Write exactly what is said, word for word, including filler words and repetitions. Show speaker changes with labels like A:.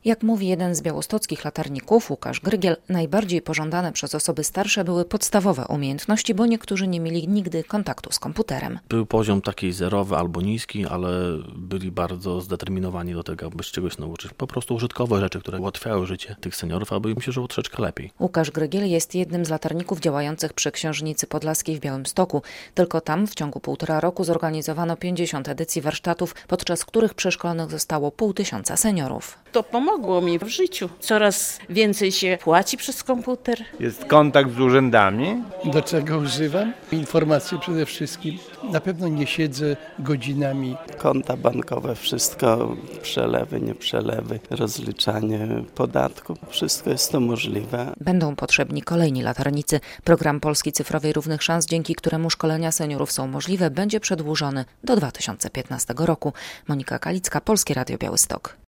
A: Jak mówi jeden z białostockich latarników, Łukasz Grygiel, najbardziej pożądane przez osoby starsze były podstawowe umiejętności, bo niektórzy nie mieli nigdy kontaktu z komputerem.
B: Był poziom taki zerowy albo niski, ale byli bardzo zdeterminowani do tego, aby się czegoś nauczyć. Po prostu użytkowe rzeczy, które ułatwiały życie tych seniorów, aby im się żyło troszeczkę lepiej.
A: Łukasz Grygiel jest jednym z latarników działających przy Książnicy Podlaskiej w Białymstoku. Tylko tam w ciągu półtora roku zorganizowano pięćdziesiąt edycji warsztatów, podczas których przeszkolonych zostało pół tysiąca seniorów.
C: To pomogło mi w życiu. Coraz więcej się płaci przez komputer.
D: Jest kontakt z urzędami.
E: Do czego używam? Informacje przede wszystkim. Na pewno nie siedzę godzinami.
F: Konta bankowe, wszystko, przelewy, nieprzelewy, rozliczanie podatku. Wszystko jest to możliwe.
A: Będą potrzebni kolejni latarnicy. Program Polski Cyfrowej Równych Szans, dzięki któremu szkolenia seniorów są możliwe, będzie przedłużony do dwa tysiące piętnastego roku. Monika Kalicka, Polskie Radio Białystok.